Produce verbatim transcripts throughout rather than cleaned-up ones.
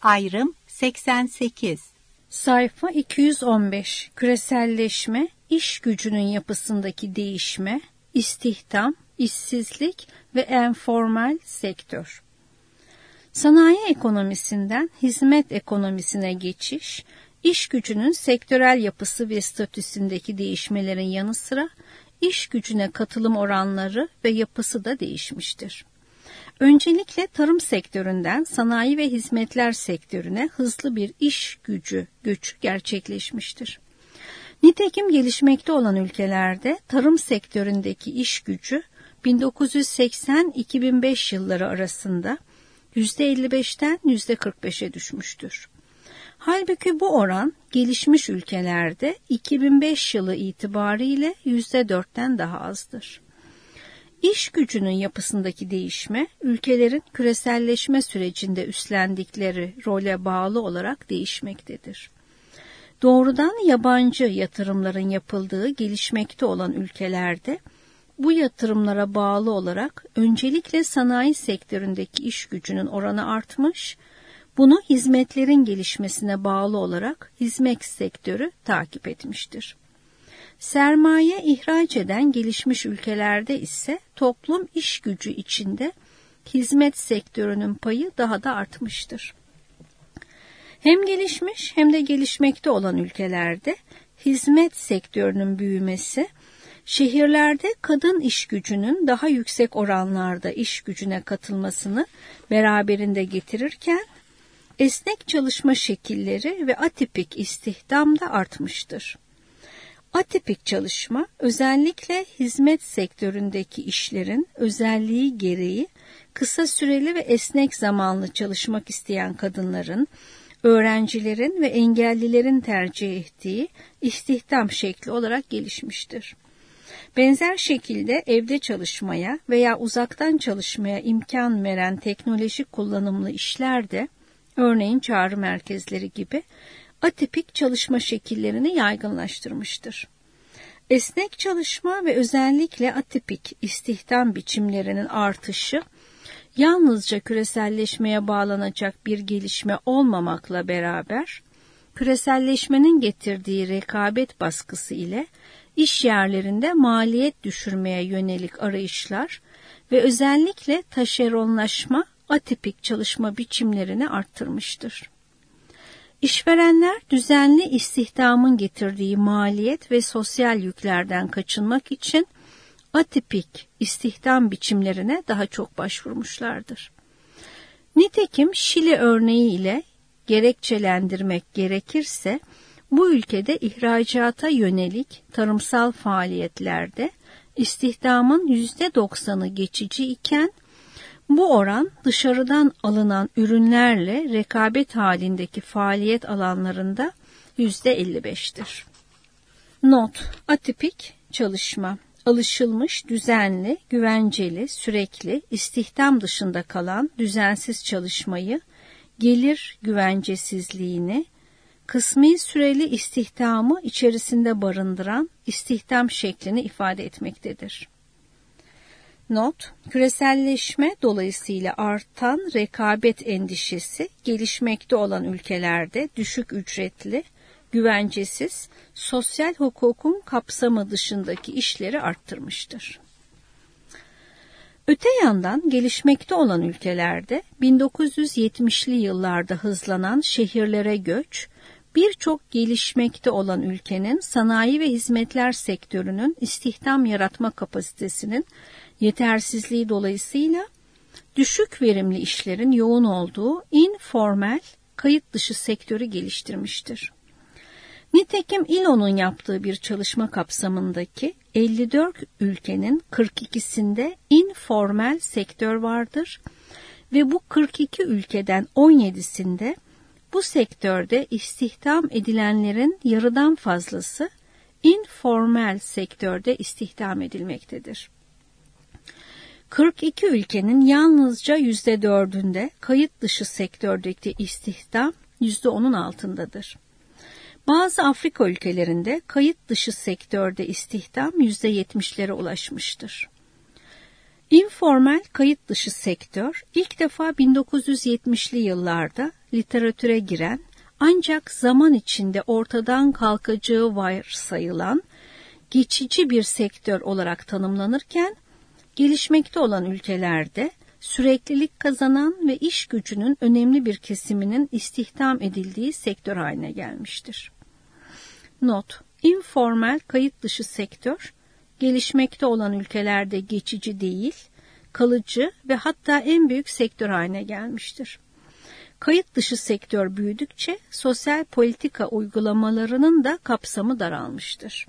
Ayrım seksen sekiz. Sayfa iki yüz on beş. Küreselleşme, iş gücünün yapısındaki değişme, istihdam, işsizlik ve enformal sektör. Sanayi ekonomisinden hizmet ekonomisine geçiş, iş gücünün sektörel yapısı ve statüsündeki değişmelerin yanı sıra iş gücüne katılım oranları ve yapısı da değişmiştir. Öncelikle tarım sektöründen sanayi ve hizmetler sektörüne hızlı bir iş gücü göçü gerçekleşmiştir. Nitekim gelişmekte olan ülkelerde tarım sektöründeki iş gücü bin dokuz yüz seksen - iki bin beş yılları arasında yüzde elli beşten yüzde kırk beşe düşmüştür. Halbuki bu oran gelişmiş ülkelerde iki bin beş yılı itibariyle yüzde dörtten daha azdır. İş gücünün yapısındaki değişme, ülkelerin küreselleşme sürecinde üstlendikleri role bağlı olarak değişmektedir. Doğrudan yabancı yatırımların yapıldığı gelişmekte olan ülkelerde, bu yatırımlara bağlı olarak öncelikle sanayi sektöründeki iş gücünün oranı artmış, bunu hizmetlerin gelişmesine bağlı olarak hizmet sektörü takip etmiştir. Sermaye ihraç eden gelişmiş ülkelerde ise toplum iş gücü içinde hizmet sektörünün payı daha da artmıştır. Hem gelişmiş hem de gelişmekte olan ülkelerde hizmet sektörünün büyümesi, şehirlerde kadın iş gücünün daha yüksek oranlarda iş gücüne katılmasını beraberinde getirirken, esnek çalışma şekilleri ve atipik istihdam da artmıştır. Atipik çalışma, özellikle hizmet sektöründeki işlerin özelliği gereği kısa süreli ve esnek zamanlı çalışmak isteyen kadınların, öğrencilerin ve engellilerin tercih ettiği istihdam şekli olarak gelişmiştir. Benzer şekilde evde çalışmaya veya uzaktan çalışmaya imkan veren teknolojik kullanımlı işler de, örneğin çağrı merkezleri gibi, atipik çalışma şekillerini yaygınlaştırmıştır. Esnek çalışma ve özellikle atipik istihdam biçimlerinin artışı, yalnızca küreselleşmeye bağlanacak bir gelişme olmamakla beraber, küreselleşmenin getirdiği rekabet baskısı ile iş yerlerinde maliyet düşürmeye yönelik arayışlar ve özellikle taşeronlaşma, atipik çalışma biçimlerini arttırmıştır. İşverenler düzenli istihdamın getirdiği maliyet ve sosyal yüklerden kaçınmak için atipik istihdam biçimlerine daha çok başvurmuşlardır. Nitekim Şili örneği ile gerekçelendirmek gerekirse, bu ülkede ihracata yönelik tarımsal faaliyetlerde istihdamın yüzde doksanı geçici iken, bu oran dışarıdan alınan ürünlerle rekabet halindeki faaliyet alanlarında yüzde elli beştir. Not: atipik çalışma, alışılmış, düzenli, güvenceli, sürekli, istihdam dışında kalan düzensiz çalışmayı, gelir güvencesizliğini, kısmi süreli istihdamı içerisinde barındıran istihdam şeklini ifade etmektedir. Not: küreselleşme dolayısıyla artan rekabet endişesi gelişmekte olan ülkelerde düşük ücretli, güvencesiz, sosyal hukukun kapsamı dışındaki işleri arttırmıştır. Öte yandan gelişmekte olan ülkelerde bin dokuz yüz yetmişli yıllarda hızlanan şehirlere göç, birçok gelişmekte olan ülkenin sanayi ve hizmetler sektörünün istihdam yaratma kapasitesinin yetersizliği dolayısıyla düşük verimli işlerin yoğun olduğu informal, kayıt dışı sektörü geliştirmiştir. Nitekim İ L O'nun yaptığı bir çalışma kapsamındaki elli dört ülkenin kırk ikisinde informal sektör vardır ve bu kırk iki ülkeden on yedisinde bu sektörde istihdam edilenlerin yarıdan fazlası informal sektörde istihdam edilmektedir. kırk iki ülkenin yalnızca yüzde dördünde kayıt dışı sektördeki istihdam yüzde onun altındadır. Bazı Afrika ülkelerinde kayıt dışı sektörde istihdam yüzde yetmişlere ulaşmıştır. İnformal kayıt dışı sektör ilk defa bin dokuz yüz yetmişli yıllarda literatüre giren ancak zaman içinde ortadan kalkacağı varsayılan geçici bir sektör olarak tanımlanırken gelişmekte olan ülkelerde süreklilik kazanan ve iş gücünün önemli bir kesiminin istihdam edildiği sektör haline gelmiştir. Not: İnformal kayıt dışı sektör, gelişmekte olan ülkelerde geçici değil, kalıcı ve hatta en büyük sektör haline gelmiştir. Kayıt dışı sektör büyüdükçe sosyal politika uygulamalarının da kapsamı daralmıştır.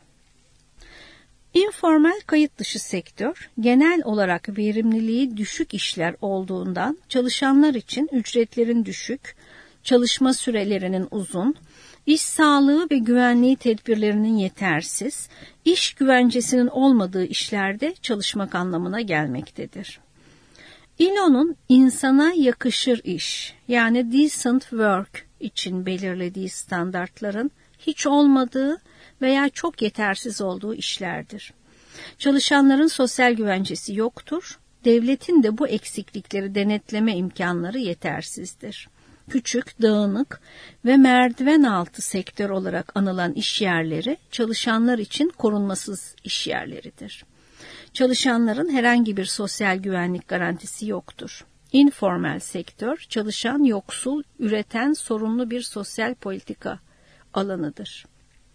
İnformal kayıt dışı sektör, genel olarak verimliliği düşük işler olduğundan çalışanlar için ücretlerin düşük, çalışma sürelerinin uzun, iş sağlığı ve güvenliği tedbirlerinin yetersiz, iş güvencesinin olmadığı işlerde çalışmak anlamına gelmektedir. I L O'nun insana yakışır iş, yani decent work için belirlediği standartların hiç olmadığı veya çok yetersiz olduğu işlerdir. Çalışanların sosyal güvencesi yoktur, devletin de bu eksiklikleri denetleme imkanları yetersizdir. Küçük, dağınık ve merdiven altı sektör olarak anılan iş yerleri çalışanlar için korunmasız iş yerleridir. Çalışanların herhangi bir sosyal güvenlik garantisi yoktur. İnformal sektör, çalışan, yoksul, üreten, sorumlu bir sosyal politika alanıdır.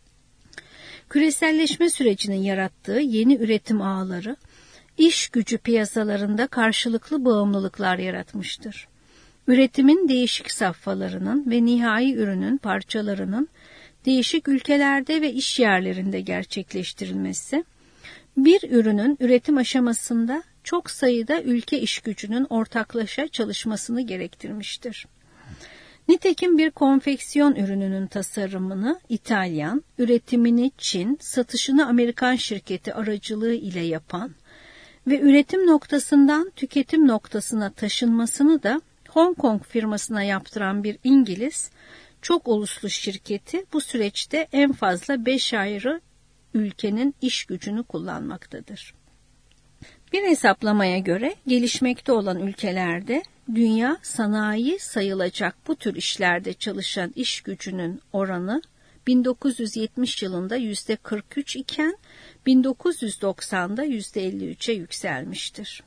Küreselleşme sürecinin yarattığı yeni üretim ağları, iş gücü piyasalarında karşılıklı bağımlılıklar yaratmıştır. Üretimin değişik safhalarının ve nihai ürünün parçalarının değişik ülkelerde ve iş yerlerinde gerçekleştirilmesi, bir ürünün üretim aşamasında çok sayıda ülke iş gücünün ortaklaşa çalışmasını gerektirmiştir. Nitekim bir konfeksiyon ürününün tasarımını İtalyan, üretimini Çin, satışını Amerikan şirketi aracılığı ile yapan ve üretim noktasından tüketim noktasına taşınmasını da Hong Kong firmasına yaptıran bir İngiliz, çok uluslu şirketi bu süreçte en fazla beş ayrı ülkenin iş gücünü kullanmaktadır. Bir hesaplamaya göre gelişmekte olan ülkelerde dünya sanayi sayılacak bu tür işlerde çalışan iş gücünün oranı bin dokuz yüz yetmiş yılında yüzde kırk üç iken bin dokuz yüz doksanda yüzde elli üçe yükselmiştir.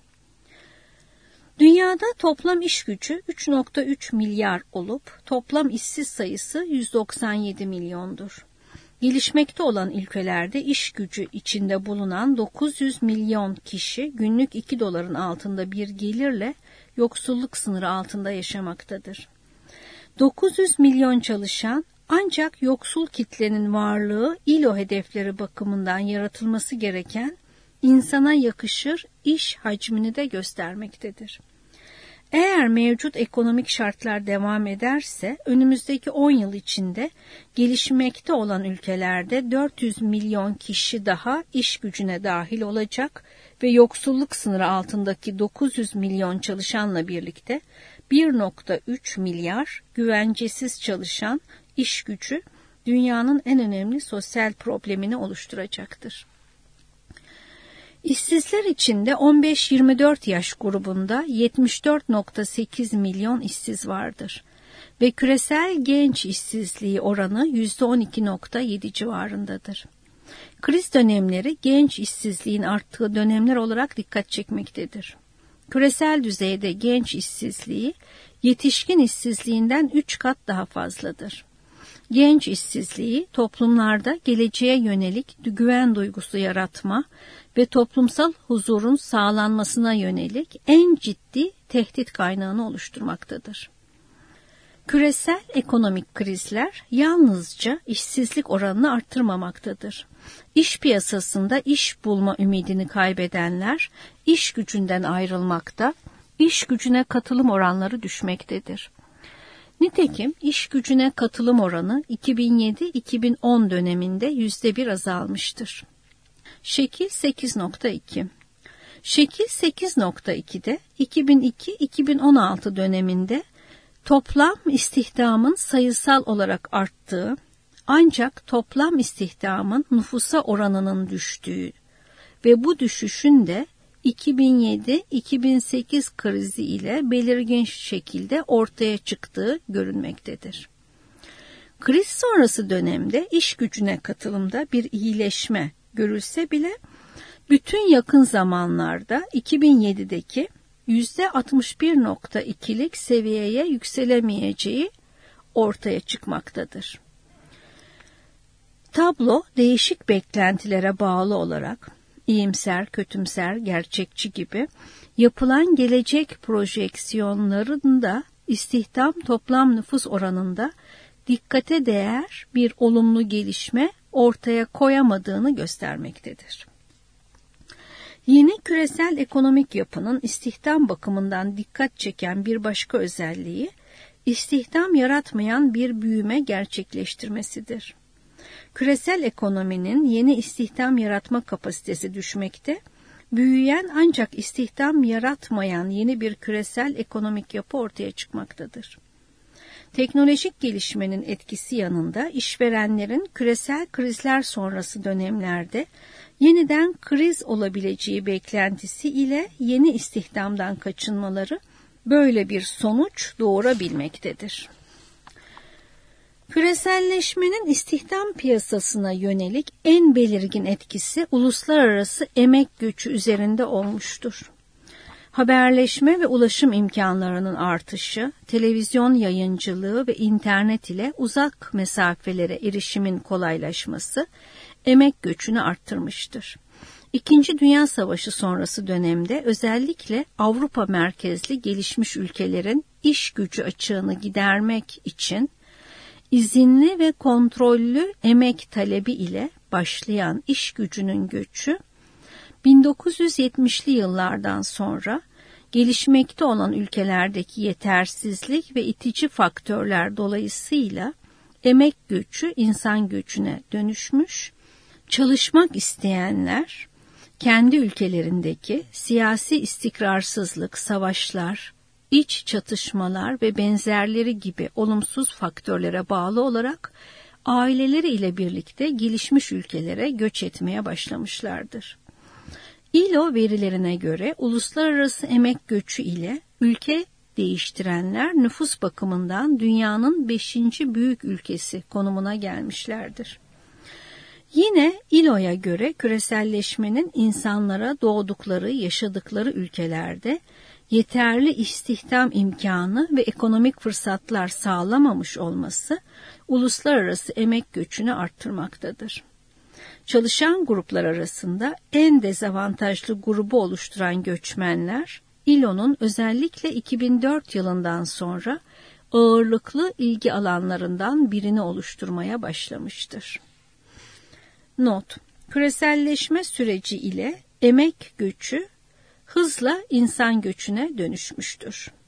Dünyada toplam iş gücü üç virgül üç milyar olup toplam işsiz sayısı yüz doksan yedi milyondur. Gelişmekte olan ülkelerde iş gücü içinde bulunan dokuz yüz milyon kişi günlük iki doların altında bir gelirle yoksulluk sınırı altında yaşamaktadır. dokuz yüz milyon çalışan ancak yoksul kitlenin varlığı I L O hedefleri bakımından yaratılması gereken insana yakışır iş hacmini de göstermektedir. Eğer mevcut ekonomik şartlar devam ederse önümüzdeki on yıl içinde gelişmekte olan ülkelerde dört yüz milyon kişi daha iş gücüne dahil olacak ve yoksulluk sınırı altındaki dokuz yüz milyon çalışanla birlikte bir virgül üç milyar güvencesiz çalışan iş gücü dünyanın en önemli sosyal problemini oluşturacaktır. İşsizler içinde on beş yirmi dört yaş grubunda yetmiş dört virgül sekiz milyon işsiz vardır ve küresel genç işsizliği oranı yüzde on iki virgül yedi civarındadır. Kriz dönemleri genç işsizliğin arttığı dönemler olarak dikkat çekmektedir. Küresel düzeyde genç işsizliği yetişkin işsizliğinden üç kat daha fazladır. Genç işsizliği toplumlarda geleceğe yönelik güven duygusu yaratma ve toplumsal huzurun sağlanmasına yönelik en ciddi tehdit kaynağını oluşturmaktadır. Küresel ekonomik krizler yalnızca işsizlik oranını arttırmamaktadır. İş piyasasında iş bulma ümidini kaybedenler iş gücünden ayrılmakta, iş gücüne katılım oranları düşmektedir. Nitekim iş gücüne katılım oranı iki bin yedi iki bin on döneminde yüzde bir azalmıştır. Şekil sekiz nokta iki. Şekil sekiz nokta iki'de iki bin iki iki bin on altı döneminde toplam istihdamın sayısal olarak arttığı ancak toplam istihdamın nüfusa oranının düştüğü ve bu düşüşün de iki bin yedi iki bin sekiz krizi ile belirgin şekilde ortaya çıktığı görülmektedir. Kriz sonrası dönemde iş gücüne katılımda bir iyileşme görülse bile bütün yakın zamanlarda iki bin yedideki yüzde altmış bir nokta ikilik seviyeye yükselemeyeceği ortaya çıkmaktadır. Tablo değişik beklentilere bağlı olarak iyimser, kötümser, gerçekçi gibi yapılan gelecek projeksiyonlarında istihdam toplam nüfus oranında dikkate değer bir olumlu gelişme ortaya koyamadığını göstermektedir. Yeni küresel ekonomik yapının istihdam bakımından dikkat çeken bir başka özelliği, istihdam yaratmayan bir büyüme gerçekleştirmesidir. Küresel ekonominin yeni istihdam yaratma kapasitesi düşmekte, büyüyen ancak istihdam yaratmayan yeni bir küresel ekonomik yapı ortaya çıkmaktadır. Teknolojik gelişmenin etkisi yanında işverenlerin küresel krizler sonrası dönemlerde yeniden kriz olabileceği beklentisi ile yeni istihdamdan kaçınmaları böyle bir sonuç doğurabilmektedir. Küreselleşmenin istihdam piyasasına yönelik en belirgin etkisi uluslararası emek göçü üzerinde olmuştur. Haberleşme ve ulaşım imkanlarının artışı, televizyon yayıncılığı ve internet ile uzak mesafelere erişimin kolaylaşması emek göçünü arttırmıştır. İkinci Dünya Savaşı sonrası dönemde özellikle Avrupa merkezli gelişmiş ülkelerin iş gücü açığını gidermek için izinli ve kontrollü emek talebi ile başlayan iş gücünün göçü, bin dokuz yüz yetmişli yıllardan sonra gelişmekte olan ülkelerdeki yetersizlik ve itici faktörler dolayısıyla emek göçü insan göçüne dönüşmüş, çalışmak isteyenler kendi ülkelerindeki siyasi istikrarsızlık, savaşlar, iç çatışmalar ve benzerleri gibi olumsuz faktörlere bağlı olarak aileleri ile birlikte gelişmiş ülkelere göç etmeye başlamışlardır. İ L O verilerine göre uluslararası emek göçü ile ülke değiştirenler nüfus bakımından dünyanın beşinci büyük ülkesi konumuna gelmişlerdir. Yine İ L O'ya göre küreselleşmenin insanlara doğdukları, yaşadıkları ülkelerde yeterli istihdam imkanı ve ekonomik fırsatlar sağlamamış olması uluslararası emek göçünü arttırmaktadır. Çalışan gruplar arasında en dezavantajlı grubu oluşturan göçmenler, İ L O'nun özellikle iki bin dört yılından sonra ağırlıklı ilgi alanlarından birini oluşturmaya başlamıştır. Not: Küreselleşme süreci ile emek göçü hızla insan göçüne dönüşmüştür.